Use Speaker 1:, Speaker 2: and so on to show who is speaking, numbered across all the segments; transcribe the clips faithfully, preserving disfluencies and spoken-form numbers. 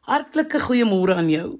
Speaker 1: Hartlike goeiemôre aan jou.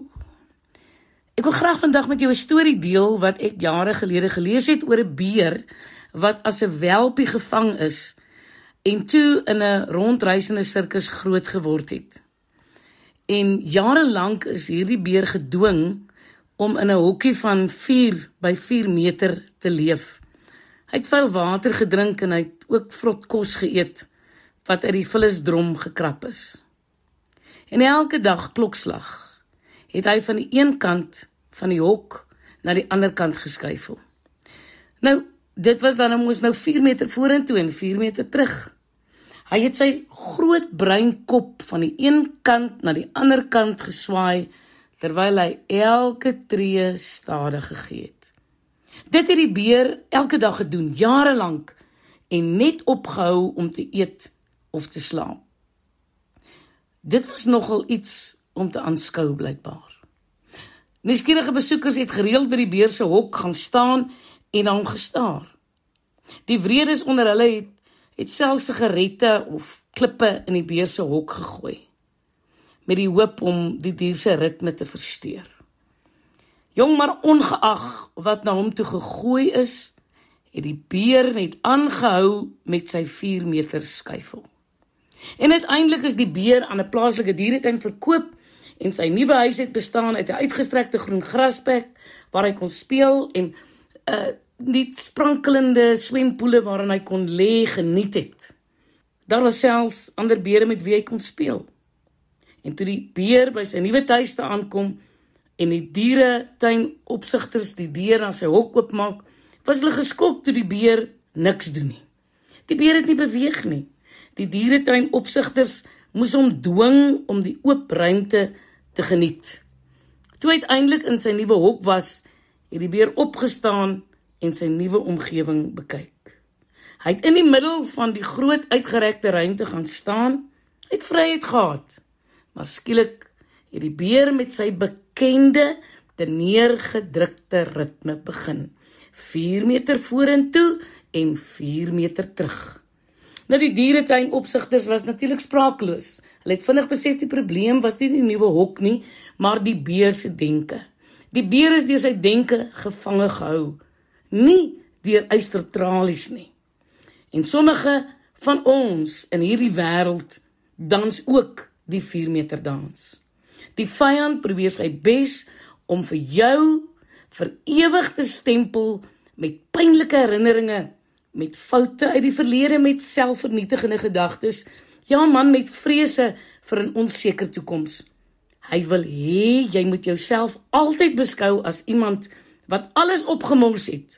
Speaker 1: Ek wil graag vandag met jou 'n storie deel wat ek jare gelede gelees het oor 'n beer wat as 'n welpie gevang is en toe in 'n rondreisende sirkus groot geword het. En jare lank is hierdie beer gedwing om in 'n hokkie van vier by vier meter te leef. Hy het veel water gedrink en hy het ook vrot kos geëet wat uit die vullisdrom gekrap is. En elke dag klokslag het hy van die een kant van die hok na die ander kant geskuifel. Nou, dit was dan mos nou vier meter vorentoe en vier meter terug. Hy het sy groot bruin kop van die een kant na die ander kant geswaai, terwyl hy elke tree stadig gegee het. Dit het die beer elke dag gedoen, jare lank, en net opgehou om te eet of te slaap. Dit was nogal iets om te aanskou blykbaar. Nuuskierige besoekers het gereeld by die beer se hok gaan staan en hom gestaar. Die wreedes onder hulle het, het selfs sigarette of klippe in die beer se hok gegooi, met die hoop om die dier se ritme te versteur. Jong, maar ongeag wat na hom toe gegooi is, het die beer net aangehou met sy vier meter skuifel. En uiteindelik is die beer aan 'n plaaslike dieretuin verkoop en sy nuwe huis het bestaan uit 'n uitgestrekte groen graspek waar hy kon speel en uh, die sprankelende swempoele waarin hy kon lê geniet het. Daar was selfs ander beere met wie hy kon speel. En toe die beer by sy nuwe tuiste aankom en die dieretuinopsigters die deur aan sy hok oopmaak, was hulle geskok toe die beer niks doen nie. Die beer het nie beweeg nie. Die dieretuinopsigters moes hom dwing om die oop ruimte te geniet. Toe uiteindelik in sy nuwe hok was, het die beer opgestaan en sy nuwe omgewing bekyk. Hy het in die middel van die groot uitgerekte ruimte gaan staan, hy het vryheid gehad, maar skielik het die beer met sy bekende, te neergedrukte ritme begin. Vier meter vorentoe en vier meter terug. Nou die dieretuinopsigters was natuurlik spraakloos. Hulle het vinnig besef die probleem was nie die nuwe hok nie, maar die beer se denke. Die beer is deur sy denke gevange gehou, nie deur ystertralies nie. En sommige van ons in hierdie wêreld dans ook die vier meter dans. Die vyand probeer sy bes om vir jou vir ewig te stempel met pynlike herinneringe, met foute uit die verlede, met selfvernietigende gedagtes, ja man, met vrese vir 'n onseker toekoms. Hy wil hê jy moet jouself altyd beskou as iemand wat alles opgemors het.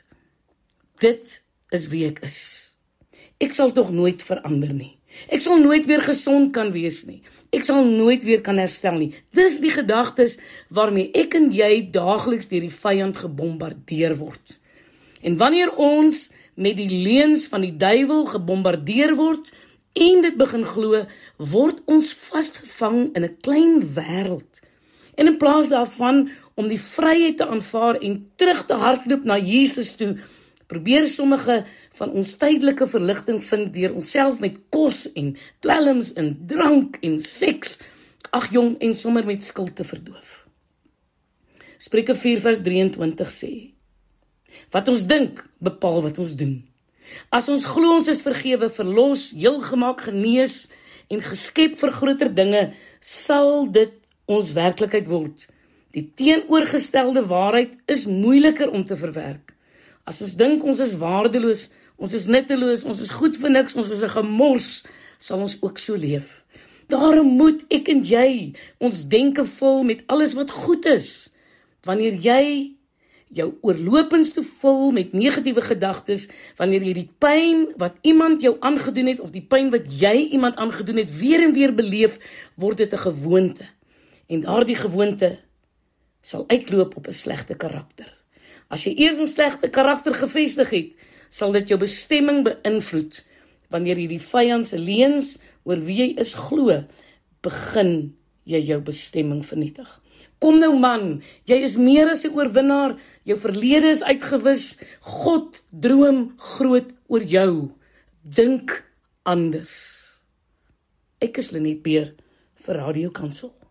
Speaker 1: Dit is wie ek is. Ek sal tog nooit verander nie. Ek sal nooit weer gesond kan wees nie. Ek sal nooit weer kan herstel nie. Dis die gedagtes waarmee ek en jy daagliks deur die vyand gebombardeer word. En wanneer ons met die leuns van die duiwel gebombardeer word en dit begin glo, word ons vasgevang in 'n klein wêreld. En in plaas daarvan om die vryheid te aanvaar en terug te hardloop na Jesus toe, probeer sommige van ons tydelike verligting vind deur onsself met kos en dwelms en drank en seks, ag jong, en sommer met skuld te verdoof. Spreuke vier vers drieëntwintig sê: wat ons dink, bepaal wat ons doen. As ons glo ons is vergewe, verlos, heel gemaak, genees en geskep vir groter dinge, sal dit ons werklikheid word. Die teenoorgestelde waarheid is moeiliker om te verwerk. As ons dink ons is waardeloos, ons is nutteloos, ons is goed vir niks, ons is 'n gemors, sal ons ook so leef. Daarom moet ek en jy ons denke vul met alles wat goed is. Wanneer jy jou oorlopends te vul met negatiewe gedagtes, wanneer jy die pyn wat iemand jou aangedoen het, of die pyn wat jy iemand aangedoen het, weer en weer beleef, word dit 'n gewoonte. En daardie gewoonte sal uitloop op 'n slegte karakter. As jy eers 'n slegte karakter gevestig het, sal dit jou bestemming beïnvloed. Wanneer jy die vyand se leuns oor wie jy is glo, begin jy jou bestemming vernietig. Kom nou man, jy is meer as 'n oorwinnaar, jou verlede is uitgewis, God droom groot oor jou. Dink anders. Ek is Lenet Beer vir Radio Kansel.